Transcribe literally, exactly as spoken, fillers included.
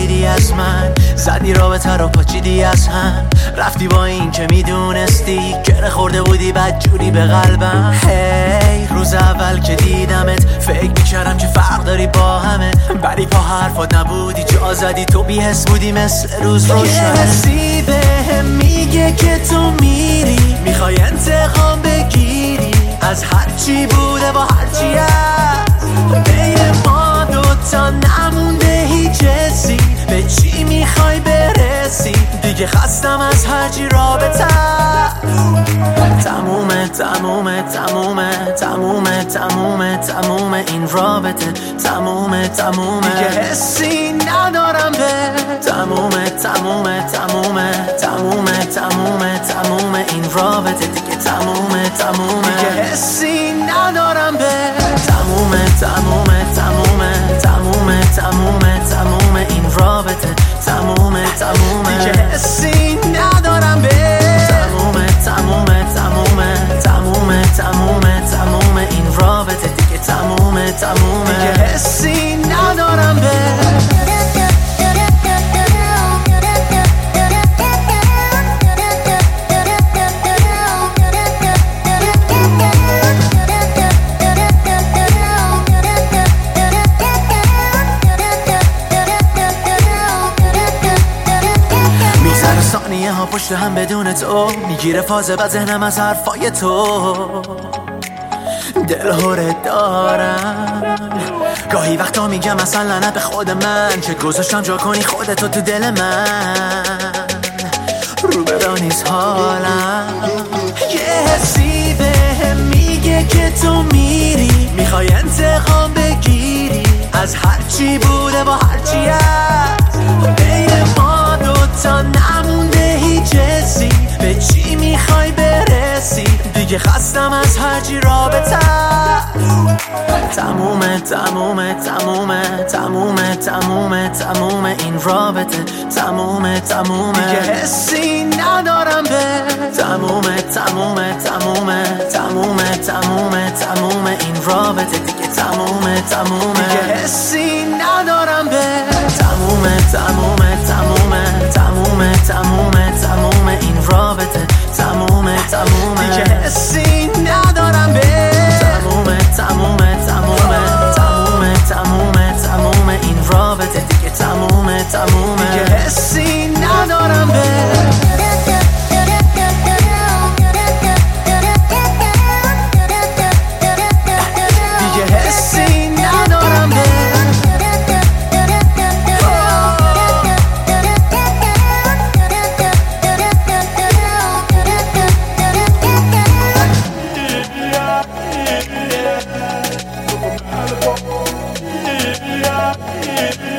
پریدی از من، زدی رابطه رو پاچیدی از هم، رفتی با این که میدونستی گره خورده بودی بدجوری به قلبم. هی hey, روز اول که دیدمت فکر میکردم که فرق داری با همه، ولی پا حرفات نبودی، جا زدی تو بی حس بودی مثل روز روشن. یه حسی بهم میگه که تو میری، میخوای انتقام بگیری از هرچی بوده با هرچی هست. بین ما دوتا نمونده هیچ حسی، به چی میخوای برسی؟ دیگه خستم از هرچی رابطه. تمومه تمومه تمومه تمومه تمومه تمومه این رابطه، تمومه تمومه دیگه حسی ندارم به. تمومه تمومه تمومه تمومه تمومه تمومه این رابطه دیگه، تمومه تمومه دیگه حسی ندارم به. تمومه تمومه تمومه تمومه تمومه تمومه این رابطه، تمومه تمومه دیگه حسی ندارم به. تمومه تمومه تمومه تمومه تمومه تمومه این رابطه دیگه، تمومه تمومه دیگه حسی ندارم به. ثانیه ها پشت هم بدون تو میگیره فازه و ذهنم از حرفای تو. دلهوره دارم گاهی وقتا میگم اصلا لعنت به خود من که گذاشتم جا کنی خودتو تو دل من. رو برا نیست حالم، یه حسی بهم میگه که تو میری، میخوای انتقام بگیری از هرچی بوده با هرچی هست. بین ما دوتا نمونده هیچ حسی، به چی میخوای برسی؟ دیگه خستم از هرچی رابطه. تمومه تمومه تمومه تمومه تمومه تمومه این رابطه، تمومه تمومه دیگه حسی ندارم به. تمومه تمومه تمومه تمومه تمومه تمومه این رابطه دیگه، تمومه تمومه دیگه حسی ندارم به. تمومه تمومه تمومه تمومه تمومه تمومه این رابطه، تمومه تمومه دیگه حسی ندارم به. تمومه تمومه تمومه تمومه تمومه تمومه این رابطه دیگه، تمومه تمومه دیگه حسی ندارم به. Yeah.